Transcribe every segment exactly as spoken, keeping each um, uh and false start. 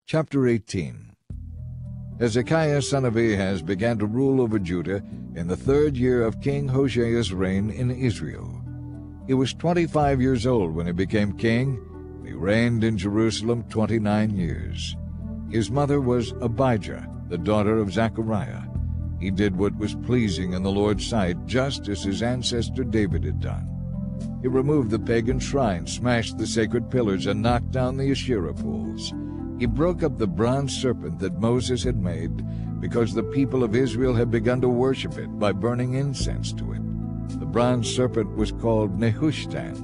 Chapter eighteen. Hezekiah son of Ahaz began to rule over Judah in the third year of King Hosea's reign in Israel. He was twenty-five years old when he became king, and he reigned in Jerusalem twenty-nine years. His mother was Abijah, the daughter of Zechariah. He did what was pleasing in the Lord's sight, just as his ancestor David had done. He removed the pagan shrines, smashed the sacred pillars, and knocked down the Asherah poles. He broke up the bronze serpent that Moses had made, because the people of Israel had begun to worship it by burning incense to it. The bronze serpent was called Nehushtan.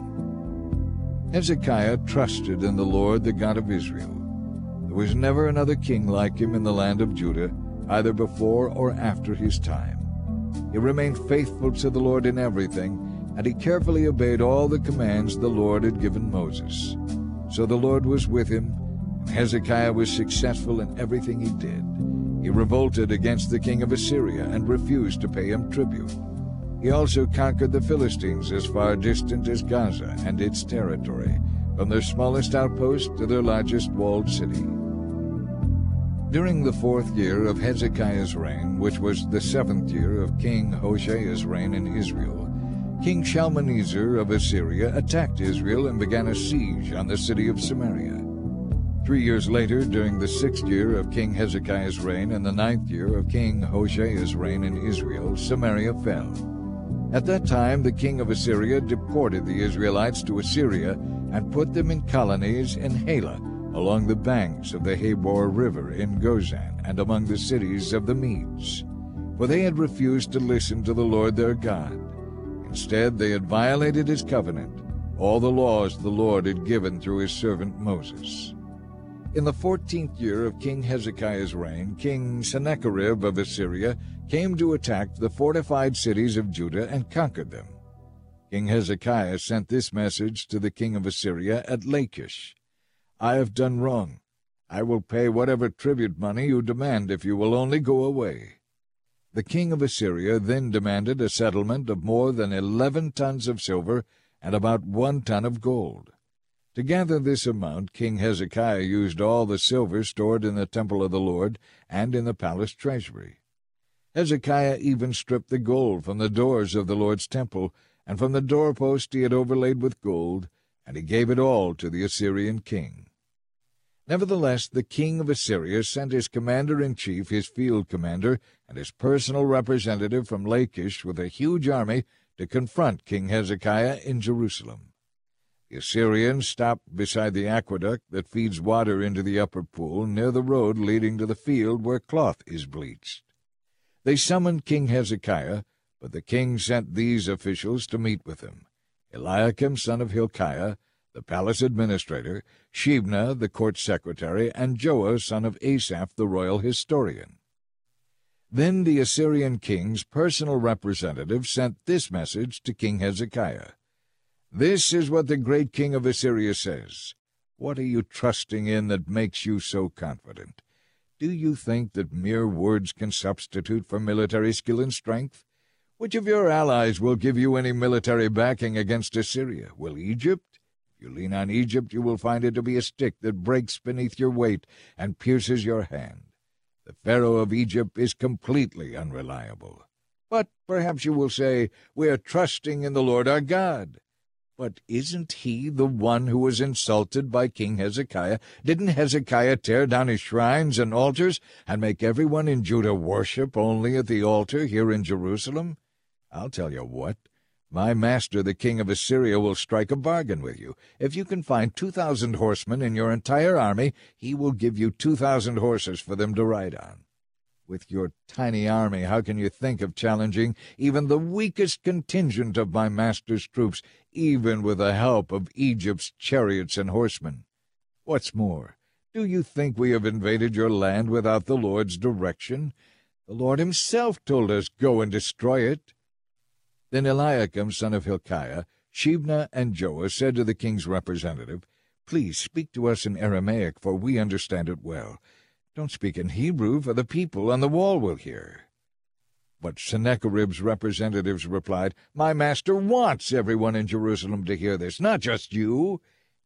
Hezekiah trusted in the Lord, the God of Israel. There was never another king like him in the land of Judah, either before or after his time. He remained faithful to the Lord in everything, and he carefully obeyed all the commands the Lord had given Moses. So the Lord was with him, and Hezekiah was successful in everything he did. He revolted against the king of Assyria and refused to pay him tribute. He also conquered the Philistines as far distant as Gaza and its territory, from their smallest outpost to their largest walled city. During the fourth year of Hezekiah's reign, which was the seventh year of King Hosea's reign in Israel, King Shalmaneser of Assyria attacked Israel and began a siege on the city of Samaria. Three years later, during the sixth year of King Hezekiah's reign and the ninth year of King Hosea's reign in Israel, Samaria fell. At that time the king of Assyria deported the Israelites to Assyria and put them in colonies in Halah, along the banks of the Habor River in Gozan, and among the cities of the Medes. For they had refused to listen to the Lord their God. Instead, they had violated his covenant, all the laws the Lord had given through his servant Moses. In the fourteenth year of King Hezekiah's reign, King Sennacherib of Assyria came to attack the fortified cities of Judah and conquered them. King Hezekiah sent this message to the king of Assyria at Lachish: "I have done wrong. I will pay whatever tribute money you demand if you will only go away." The king of Assyria then demanded a settlement of more than eleven tons of silver and about one ton of gold. To gather this amount, King Hezekiah used all the silver stored in the temple of the Lord and in the palace treasury. Hezekiah even stripped the gold from the doors of the Lord's temple, and from the doorpost he had overlaid with gold, and he gave it all to the Assyrian king. Nevertheless, the king of Assyria sent his commander-in-chief, his field commander, and his personal representative from Lachish with a huge army to confront King Hezekiah in Jerusalem. The Assyrians stopped beside the aqueduct that feeds water into the upper pool near the road leading to the field where cloth is bleached. They summoned King Hezekiah, but the king sent these officials to meet with him: Eliakim son of Hilkiah, the palace administrator, Shebna the court secretary, and Joah son of Asaph the royal historian. Then the Assyrian king's personal representative sent this message to King Hezekiah: "This is what the great king of Assyria says. What are you trusting in that makes you so confident? Do you think that mere words can substitute for military skill and strength? Which of your allies will give you any military backing against Assyria? Will Egypt? If you lean on Egypt, you will find it to be a stick that breaks beneath your weight and pierces your hand. The Pharaoh of Egypt is completely unreliable. But perhaps you will say, we are trusting in the Lord our God. But isn't he the one who was insulted by King Hezekiah? Didn't Hezekiah tear down his shrines and altars and make everyone in Judah worship only at the altar here in Jerusalem? I'll tell you what. My master, the king of Assyria, will strike a bargain with you. If you can find two thousand horsemen in your entire army, he will give you two thousand horses for them to ride on. With your tiny army, how can you think of challenging even the weakest contingent of my master's troops, even with the help of Egypt's chariots and horsemen? What's more, do you think we have invaded your land without the Lord's direction? The Lord himself told us, go and destroy it." Then Eliakim son of Hilkiah, Shebna, and Joah said to the king's representative, "Please speak to us in Aramaic, for we understand it well. Don't speak in Hebrew, for the people on the wall will hear." But Sennacherib's representatives replied, "My master wants everyone in Jerusalem to hear this, not just you.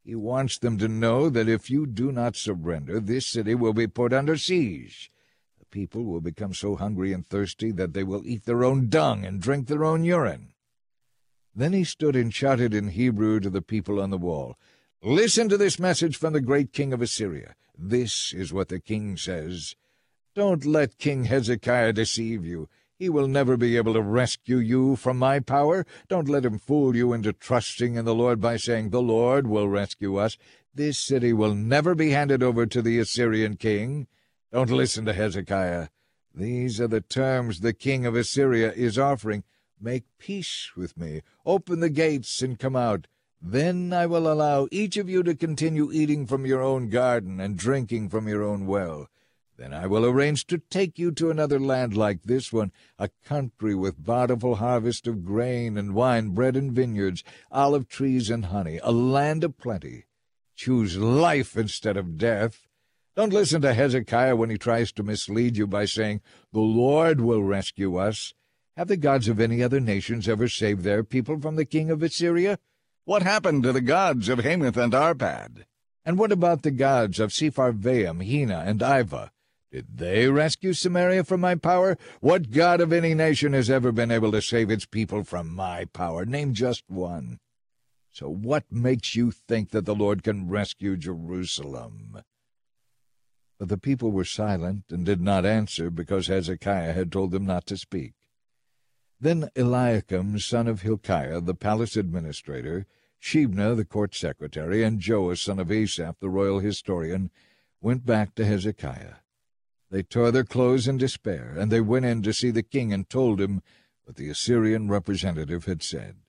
He wants them to know that if you do not surrender, this city will be put under siege. The people will become so hungry and thirsty that they will eat their own dung and drink their own urine." Then he stood and shouted in Hebrew to the people on the wall, "Listen to this message from the great king of Assyria. This is what the king says. Don't let King Hezekiah deceive you. He will never be able to rescue you from my power. Don't let him fool you into trusting in the Lord by saying, 'The Lord will rescue us.' This city will never be handed over to the Assyrian king. Don't listen to Hezekiah. These are the terms the king of Assyria is offering. Make peace with me. Open the gates and come out. Then I will allow each of you to continue eating from your own garden and drinking from your own well. Then I will arrange to take you to another land like this one, a country with bountiful harvest of grain and wine, bread and vineyards, olive trees and honey, a land of plenty. Choose life instead of death. Don't listen to Hezekiah when he tries to mislead you by saying, 'The Lord will rescue us.' Have the gods of any other nations ever saved their people from the king of Assyria? What happened to the gods of Hamath and Arpad? And what about the gods of Sepharvaim, Hena, and Ivah? Did they rescue Samaria from my power? What god of any nation has ever been able to save its people from my power? Name just one. So what makes you think that the Lord can rescue Jerusalem?" But the people were silent and did not answer, because Hezekiah had told them not to speak. Then Eliakim, son of Hilkiah, the palace administrator, Shebna, the court secretary, and Joash, son of Asaph, the royal historian, went back to Hezekiah. They tore their clothes in despair, and they went in to see the king and told him what the Assyrian representative had said.